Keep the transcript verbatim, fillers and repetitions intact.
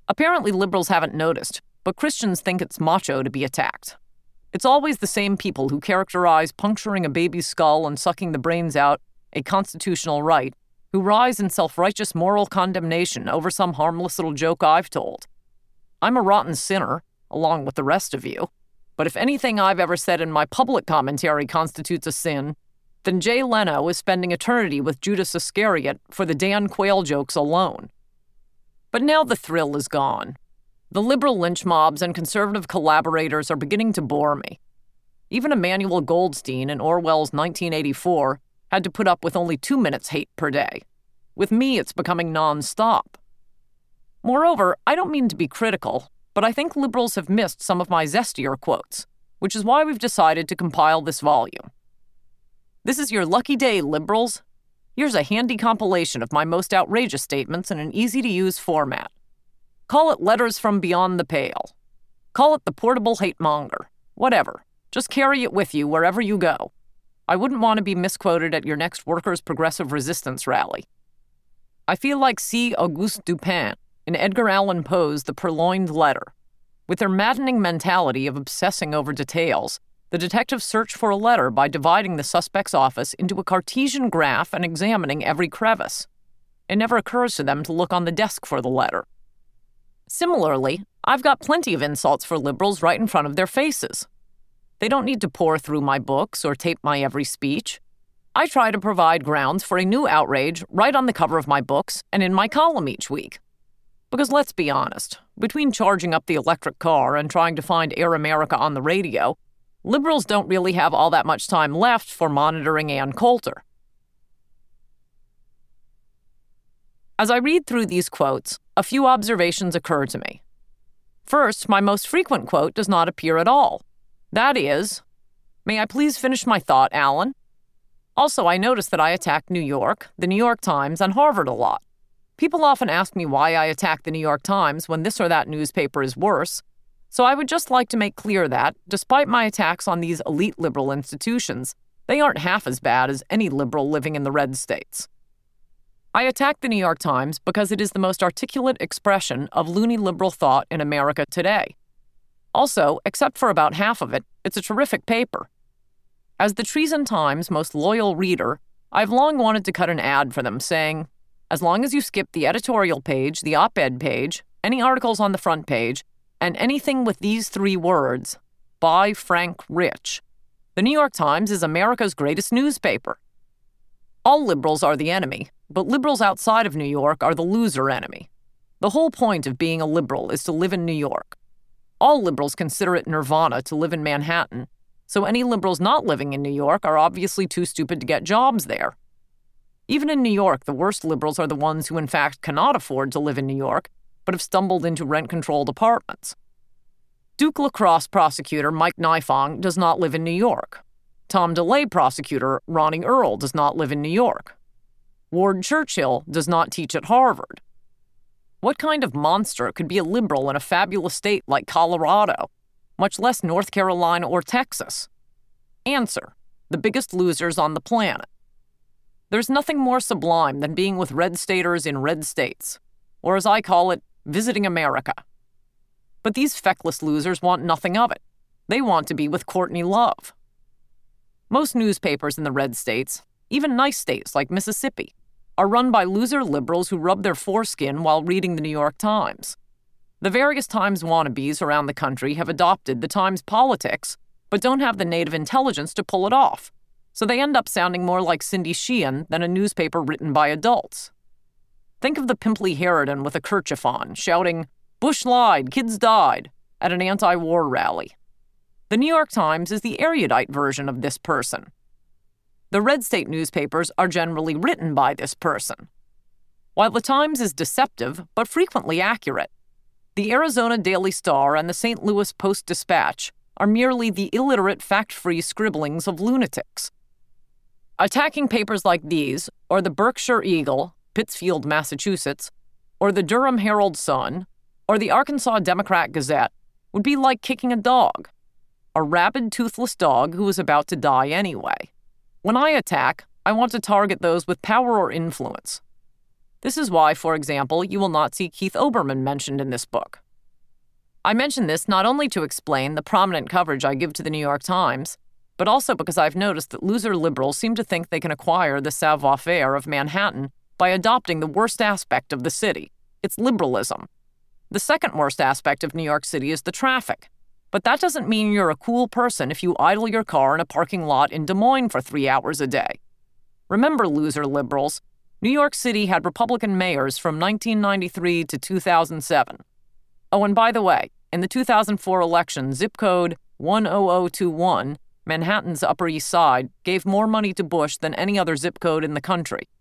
Apparently liberals haven't noticed, but Christians think it's macho to be attacked. It's always the same people who characterize puncturing a baby's skull and sucking the brains out a constitutional right, who rise in self-righteous moral condemnation over some harmless little joke I've told. I'm a rotten sinner, along with the rest of you, but if anything I've ever said in my public commentary constitutes a sin, then Jay Leno is spending eternity with Judas Iscariot for the Dan Quayle jokes alone. But now the thrill is gone. The liberal lynch mobs and conservative collaborators are beginning to bore me. Even Emmanuel Goldstein in Orwell's nineteen eighty-four had to put up with only two minutes hate per day. With me, it's becoming non-stop. Moreover, I don't mean to be critical, but I think liberals have missed some of my zestier quotes, which is why we've decided to compile this volume. This is your lucky day, liberals. Here's a handy compilation of my most outrageous statements in an easy-to-use format. Call it Letters from Beyond the Pale. Call it the Portable Hate Monger. Whatever. Just carry it with you wherever you go. I wouldn't want to be misquoted at your next Workers' Progressive Resistance rally. I feel like C. Auguste Dupin in Edgar Allan Poe's The Purloined Letter. With their maddening mentality of obsessing over details, the detectives search for a letter by dividing the suspect's office into a Cartesian graph and examining every crevice. It never occurs to them to look on the desk for the letter. Similarly, I've got plenty of insults for liberals right in front of their faces. They don't need to pore through my books or tape my every speech. I try to provide grounds for a new outrage right on the cover of my books and in my column each week. Because let's be honest, between charging up the electric car and trying to find Air America on the radio, liberals don't really have all that much time left for monitoring Ann Coulter. As I read through these quotes, a few observations occur to me. First, my most frequent quote does not appear at all. That is, "May I please finish my thought, Alan?" Also, I notice that I attack New York, the New York Times, and Harvard a lot. People often ask me why I attack the New York Times when this or that newspaper is worse, so I would just like to make clear that, despite my attacks on these elite liberal institutions, they aren't half as bad as any liberal living in the red states. I attack the New York Times because it is the most articulate expression of loony liberal thought in America today. Also, except for about half of it, it's a terrific paper. As the Treason Times' most loyal reader, I've long wanted to cut an ad for them saying, as long as you skip the editorial page, the op-ed page, any articles on the front page, and anything with these three words, by Frank Rich, the New York Times is America's greatest newspaper. All liberals are the enemy, but liberals outside of New York are the loser enemy. The whole point of being a liberal is to live in New York. All liberals consider it nirvana to live in Manhattan, so any liberals not living in New York are obviously too stupid to get jobs there. Even in New York, the worst liberals are the ones who in fact cannot afford to live in New York, but have stumbled into rent-controlled apartments. Duke Lacrosse prosecutor Mike Nifong does not live in New York. Tom DeLay prosecutor Ronnie Earl does not live in New York. Ward Churchill does not teach at Harvard. What kind of monster could be a liberal in a fabulous state like Colorado, much less North Carolina or Texas? Answer: the biggest losers on the planet. There's nothing more sublime than being with red staters in red states, or as I call it, visiting America. But these feckless losers want nothing of it. They want to be with Courtney Love. Most newspapers in the red states, even nice states like Mississippi, are run by loser liberals who rub their foreskin while reading the New York Times. The various Times wannabes around the country have adopted the Times politics, but don't have the native intelligence to pull it off, so they end up sounding more like Cindy Sheehan than a newspaper written by adults. Think of the pimply Harridan with a kerchief on, shouting, "Bush lied, kids died," at an anti-war rally. The New York Times is the erudite version of this person. The red state newspapers are generally written by this person. While the Times is deceptive, but frequently accurate, the Arizona Daily Star and the Saint Louis Post-Dispatch are merely the illiterate, fact-free scribblings of lunatics. Attacking papers like these, or the Berkshire Eagle, Pittsfield, Massachusetts, or the Durham Herald-Sun, or the Arkansas Democrat-Gazette would be like kicking a dog, a rabid, toothless dog who is about to die anyway. When I attack, I want to target those with power or influence. This is why, for example, you will not see Keith Olbermann mentioned in this book. I mention this not only to explain the prominent coverage I give to the New York Times, but also because I've noticed that loser liberals seem to think they can acquire the savoir-faire of Manhattan by adopting the worst aspect of the city. It's liberalism. The second worst aspect of New York City is the traffic. But that doesn't mean you're a cool person if you idle your car in a parking lot in Des Moines for three hours a day. Remember, loser liberals, New York City had Republican mayors from nineteen ninety-three to two thousand seven. Oh, and by the way, in the two thousand four election, zip code one zero zero two one, Manhattan's Upper East Side, gave more money to Bush than any other zip code in the country.